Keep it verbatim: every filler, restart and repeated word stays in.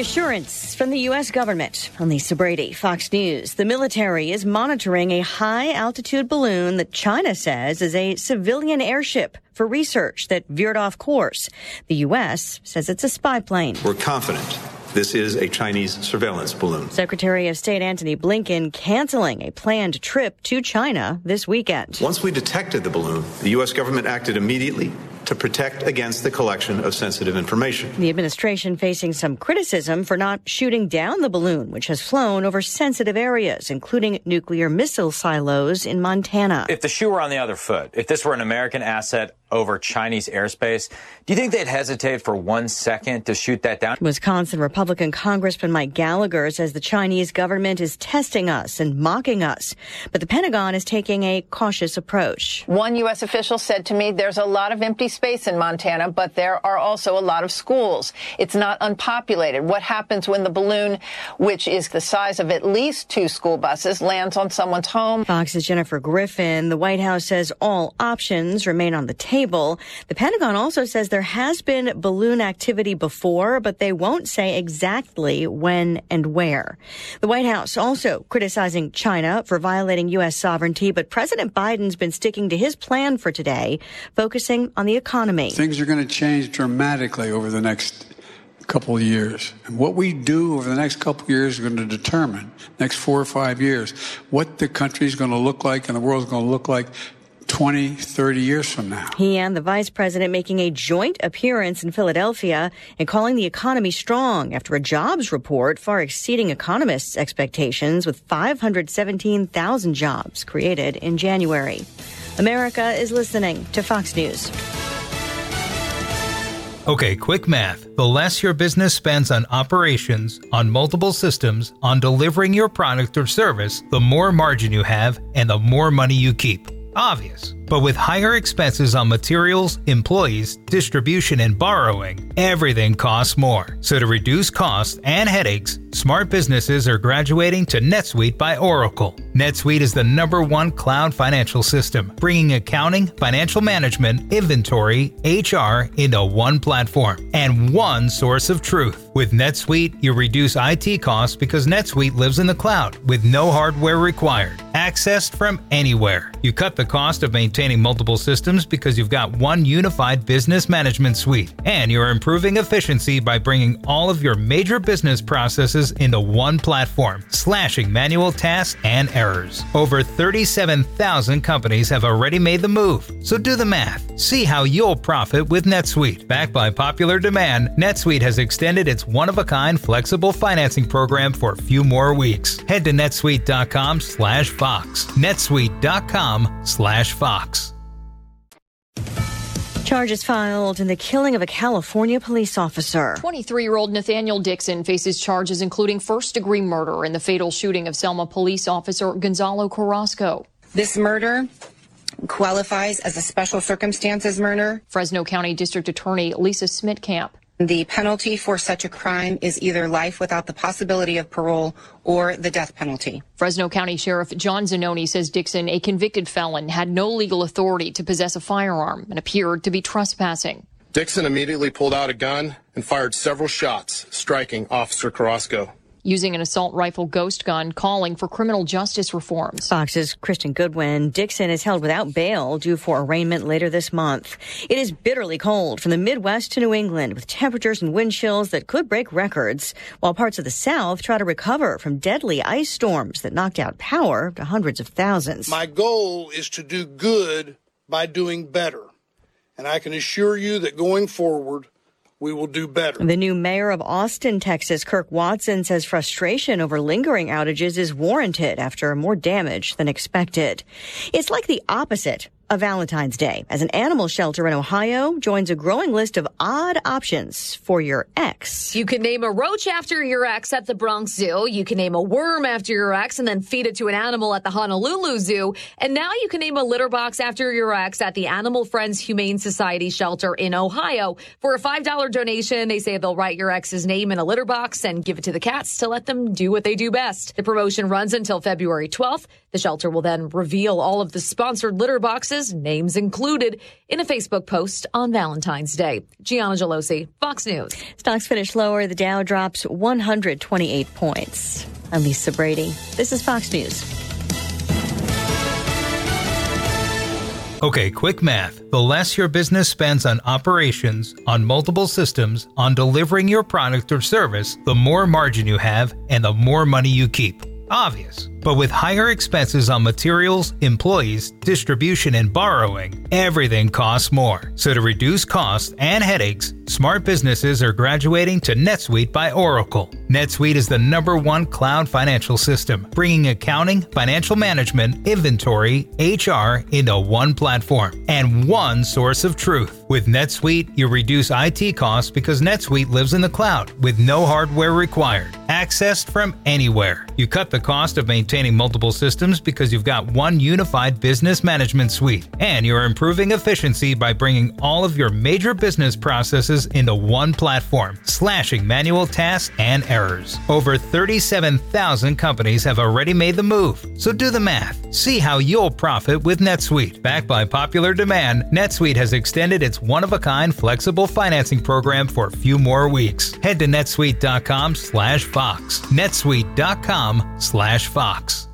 Reassurance from the U S government. I'm Lisa Brady, Fox News. The military is monitoring a high-altitude balloon that China says is a civilian airship for research that veered off course. The U S says it's a spy plane. We're confident this is a Chinese surveillance balloon. Secretary of State Antony Blinken canceling a planned trip to China this weekend. Once we detected the balloon, the U S government acted immediately to protect against the collection of sensitive information. The administration facing some criticism for not shooting down the balloon, which has flown over sensitive areas, including nuclear missile silos in Montana. If the shoe were on the other foot, if this were an American asset over Chinese airspace, do you think they'd hesitate for one second to shoot that down? Wisconsin Republican Congressman Mike Gallagher says the Chinese government is testing us and mocking us, but the Pentagon is taking a cautious approach. One U S official said to me, there's a lot of empty space in Montana, but there are also a lot of schools. It's not unpopulated. What happens when the balloon, which is the size of at least two school buses, lands on someone's home? Fox's Jennifer Griffin. The White House says all options remain on the table. The Pentagon also says there has been balloon activity before, but they won't say exactly when and where. The White House also criticizing China for violating U S sovereignty, but President Biden's been sticking to his plan for today, focusing on the economy. Things are going to change dramatically over the next couple of years. And what we do over the next couple of years is going to determine, next four or five years, what the country is going to look like and the world is going to look like twenty, thirty years from now. He and the vice president making a joint appearance in Philadelphia and calling the economy strong after a jobs report far exceeding economists' expectations with five hundred seventeen thousand jobs created in January. America is listening to Fox News. Okay, quick math. The less your business spends on operations, on multiple systems, on delivering your product or service, the more margin you have and the more money you keep. Obvious. But with higher expenses on materials, employees, distribution, and borrowing, everything costs more. So to reduce costs and headaches, smart businesses are graduating to NetSuite by Oracle. NetSuite is the number one cloud financial system, bringing accounting, financial management, inventory, H R into one platform and one source of truth. With NetSuite, you reduce I T costs because NetSuite lives in the cloud with no hardware required, accessed from anywhere. You cut the cost of maintaining multiple systems because you've got one unified business management suite, and you're improving efficiency by bringing all of your major business processes into one platform, slashing manual tasks and errors. Over thirty-seven thousand companies have already made the move, so do the math. See how you'll profit with NetSuite. Backed by popular demand, NetSuite has extended its one-of-a-kind flexible financing program for a few more weeks. Head to netsuite.com slash Fox. netsuite.com slash Fox. Charges filed in the killing of a California police officer. twenty-three-year-old Nathaniel Dixon faces charges including first-degree murder in the fatal shooting of Selma police officer Gonzalo Carrasco. This murder qualifies as a special circumstances murder. Fresno County District Attorney Lisa Smitkamp. The penalty for such a crime is either life without the possibility of parole or the death penalty. Fresno County Sheriff John Zanoni says Dixon, a convicted felon, had no legal authority to possess a firearm and appeared to be trespassing. Dixon immediately pulled out a gun and fired several shots, striking Officer Carrasco. Using an assault rifle ghost gun, calling for criminal justice reforms. Fox's Kristen Goodwin. Dixon is held without bail due for arraignment later this month. It is bitterly cold from the Midwest to New England with temperatures and wind chills that could break records, while parts of the South try to recover from deadly ice storms that knocked out power to hundreds of thousands. My goal is to do good by doing better, and I can assure you that going forward, we will do better. The new mayor of Austin, Texas, Kirk Watson, says frustration over lingering outages is warranted after more damage than expected. It's like the opposite of Valentine's Day, as an animal shelter in Ohio joins a growing list of odd options for your ex. You can name a roach after your ex at the Bronx Zoo. You can name a worm after your ex and then feed it to an animal at the Honolulu Zoo. And now you can name a litter box after your ex at the Animal Friends Humane Society shelter in Ohio. For a five dollar donation, they say they'll write your ex's name in a litter box and give it to the cats to let them do what they do best. The promotion runs until February twelfth. The shelter will then reveal all of the sponsored litter boxes expenses, names included, in a Facebook post on Valentine's Day. Gianna Gelosi, Fox News. Stocks finish lower. The Dow drops one hundred twenty-eight points. I'm Lisa Brady. This is Fox News. Okay, quick math. The less your business spends on operations, on multiple systems, on delivering your product or service, the more margin you have and the more money you keep. Obvious. But with higher expenses on materials, employees, distribution, and borrowing, everything costs more. So to reduce costs and headaches, smart businesses are graduating to NetSuite by Oracle. NetSuite is the number one cloud financial system, bringing accounting, financial management, inventory, H R into one platform and one source of truth. With NetSuite, you reduce I T costs because NetSuite lives in the cloud with no hardware required, accessed from anywhere. You cut the cost of maintaining multiple systems because you've got one unified business management suite, and you're improving efficiency by bringing all of your major business processes into one platform, slashing manual tasks and errors. Over thirty-seven thousand companies have already made the move, so do the math. See how you'll profit with NetSuite. Backed by popular demand, NetSuite has extended its one-of-a-kind flexible financing program for a few more weeks. Head to netsuite.com slash Fox. netsuite.com slash Fox.